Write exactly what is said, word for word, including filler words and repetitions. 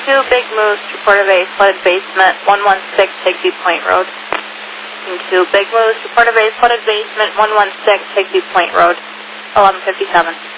two, Big Moose, report of a flooded basement, one one six, Higbee Point Road. Team two, Big Moose, report of a flooded basement, one one six, Higbee Point Road, eleven fifty-seven.